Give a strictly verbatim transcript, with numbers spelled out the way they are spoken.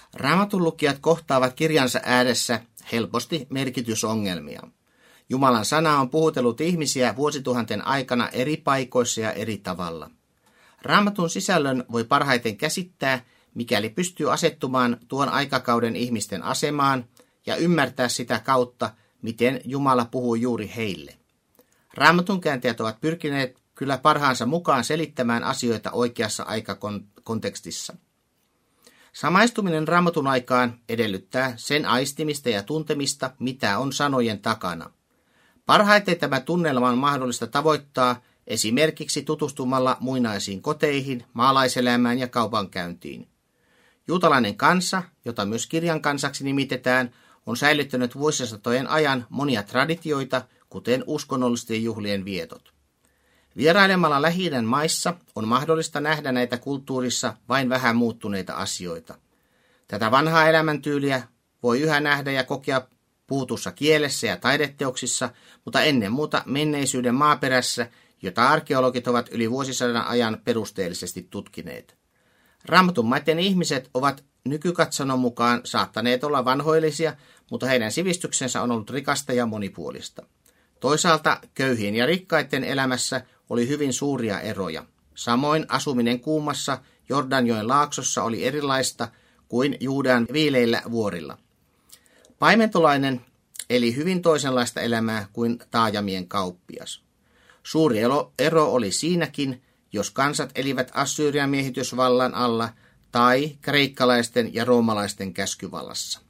Raamatun lukijat kohtaavat kirjansa ääressä helposti merkitysongelmia. Jumalan sana on puhutellut ihmisiä vuosituhanten aikana eri paikoissa ja eri tavalla. Raamatun sisällön voi parhaiten käsittää, mikäli pystyy asettumaan tuon aikakauden ihmisten asemaan ja ymmärtää sitä kautta, miten Jumala puhuu juuri heille. Raamatun kääntäjät ovat pyrkineet kyllä parhaansa mukaan selittämään asioita oikeassa aikakontekstissa. Samaistuminen Raamatun aikaan edellyttää sen aistimista ja tuntemista, mitä on sanojen takana. Parhaiten tämä tunnelma on mahdollista tavoittaa esimerkiksi tutustumalla muinaisiin koteihin, maalaiselämään ja kaupankäyntiin. Juutalainen kansa, jota myös kirjan kansaksi nimitetään, on säilyttänyt vuosisatojen ajan monia traditioita, kuten uskonnollisten juhlien vietot. Vierailemalla Lähi-idän maissa on mahdollista nähdä näitä kulttuurissa vain vähän muuttuneita asioita. Tätä vanhaa elämäntyyliä voi yhä nähdä ja kokea puhutussa kielessä ja taideteoksissa, mutta ennen muuta menneisyyden maaperässä, jota arkeologit ovat yli vuosisadan ajan perusteellisesti tutkineet. Raamatun maiden ihmiset ovat nykykatsannon mukaan saattaneet olla vanhoillisia, mutta heidän sivistyksensä on ollut rikasta ja monipuolista. Toisaalta köyhien ja rikkaiden elämässä oli hyvin suuria eroja. Samoin asuminen kuumassa Jordanjoen laaksossa oli erilaista kuin Juudean viileillä vuorilla. Paimentolainen eli hyvin toisenlaista elämää kuin taajamien kauppias. Suuri ero oli siinäkin, jos kansat elivät Assyrian miehitysvallan alla tai kreikkalaisten ja roomalaisten käskyvallassa.